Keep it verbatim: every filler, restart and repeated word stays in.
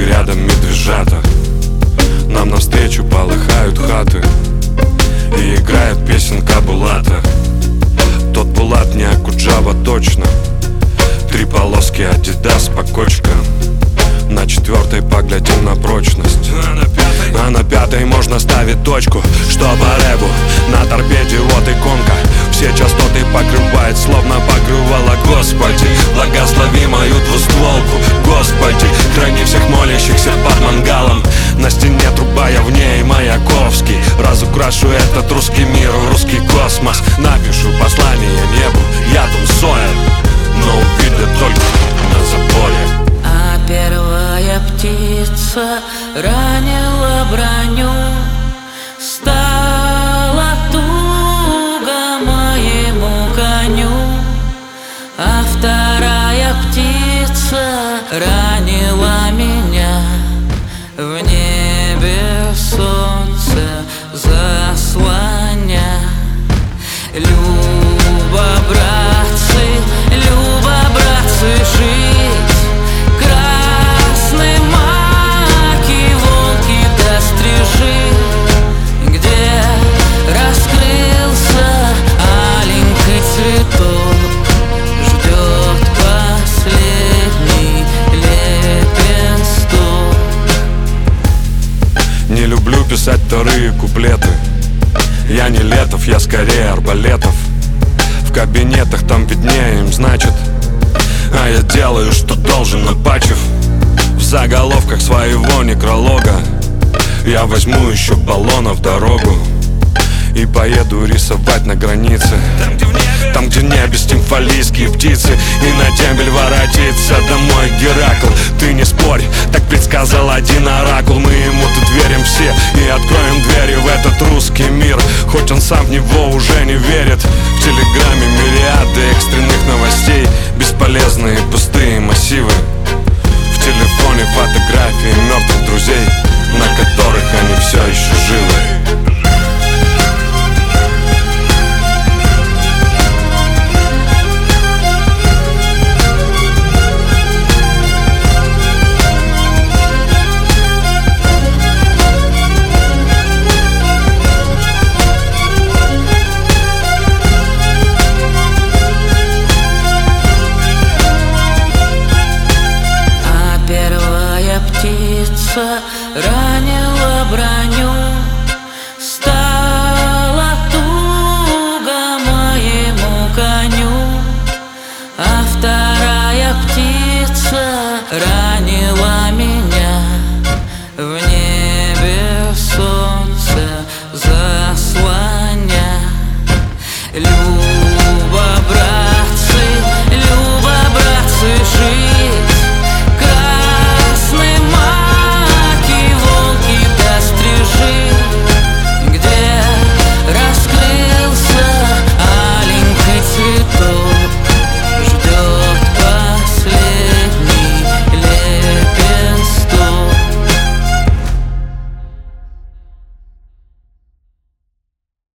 рядом медвежата. Нам навстречу полыхают хаты, и играет песенка Булата. Тот Булат не Акуджава точно. Три полоски Адидас по кочкам. На четвертой поглядим на прочность, а на пятой, а на пятой можно ставить точку. Что по рэбу на торпеде вот иконка. Все частоты покрывает, словно покрывала. Господи, благослови мою двустволку. Господи, храни всех молящихся под мангалом. На стене труба, я в ней Маяковский. Разукрашу этот русский мир, русский космос. Напишу послание небу, я Том Сойер, но увидят только на заборе. А первая птица ранила броню, стала туго моему коню. А вторая птица ранила меня. В небе солнце заслоня. Люба, братцы, Люба, братцы, жить. Красные маки, волки да стрижи, где раскрылся аленький цветок, ждет последний лепесток. Не люблю писать вторые куплеты. Я не Летов, я скорее Арбалетов. В кабинетах там виднее им, значит. А я делаю, что должен, напачив в заголовках своего некролога. Я возьму еще баллонов дорогу и поеду рисовать на границе. Там, где в небе, там, где в небе стимфалийские птицы. И на дембель воротится домой Геракл. Ты не спорь, так предсказал один оракул. Мы ему тут верим все и откроем двери в этот русский мир, хоть он сам в него уже не верит. В телеграме мириады экстренных новостей, бесполезные пустые массивы. В телефоне фотографии мертвых друзей, на которых они все еще живы. Ранила броню, стала туго моему коню. А вторая птица ранила